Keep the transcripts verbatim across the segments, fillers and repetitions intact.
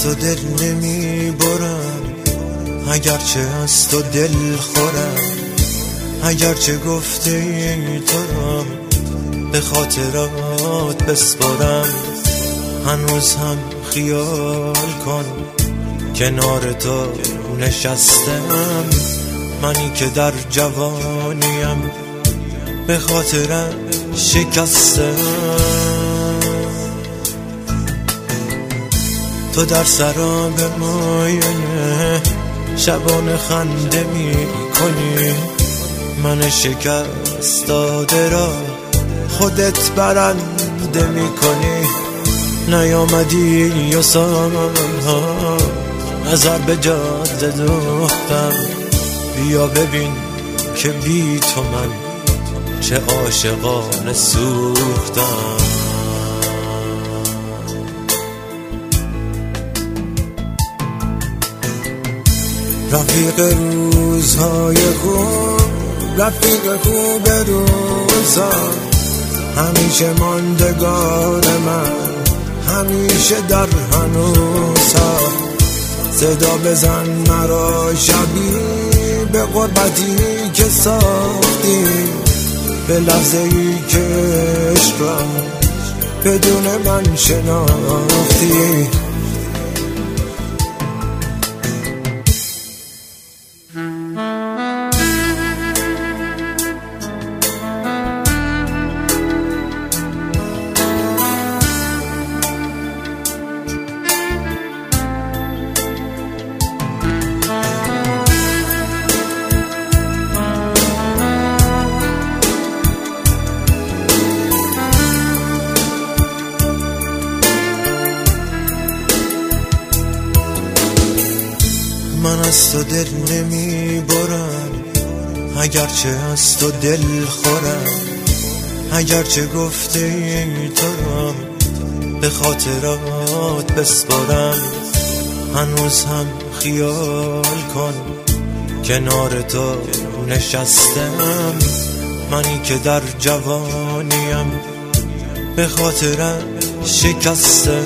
تو دل نمی برم، اگرچه از تو دل خورم، اگرچه گفته ای تو را به خاطرات بسپارم. هنوز هم خیال کن کنار تو نشستم، منی که در جوانیم به خاطرم شکستم. تو در سراب ماینه شبانه خنده می کنی، من شکست داده را خودت برنده می کنی. نیامدی و سالها نظر به جاده دوختم، بیا ببین که بی تو من چه عاشقانه سوختم. رفیق روزهای خوب، رفیق خوب روزا، همیشه ماندگار من، همیشه در هنوزها. صدا بزن مرا شبی به غربتی که ساختی، به لحظه ای که عشق را بدون من شناختی. من از تو دل نمی برم، اگرچه از تو دل خورم، اگرچه گفته ای تو را به خاطرات بسپارم. هنوز هم خیال کن کنار تو نشستم، منی که در جوانیم به خاطرم شکستم.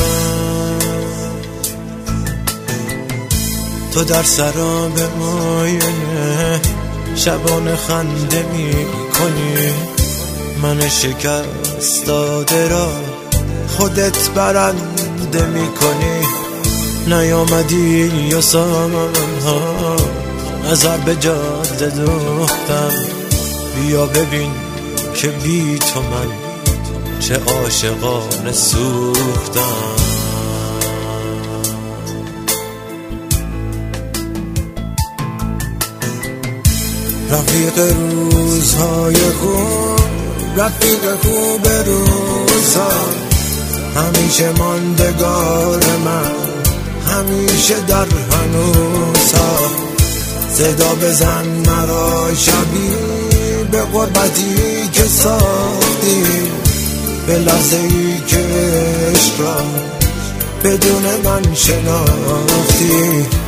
تو در سراب ماینه شبانه خنده می کنی، من شکست داده را خودت برنده می کنی. نیامدی و سالها نظر به جاده دوختم، بیا ببین که بی تو من چه عاشقانه سوختم. رفیق روزهای خوب، رفیق خوب روزا، همیشه ماندگار من، همیشه در هنوزها. صدا بزن مرا شبی به غربتی که ساختی، به لحظه ای که عشق را بدون من شناختی.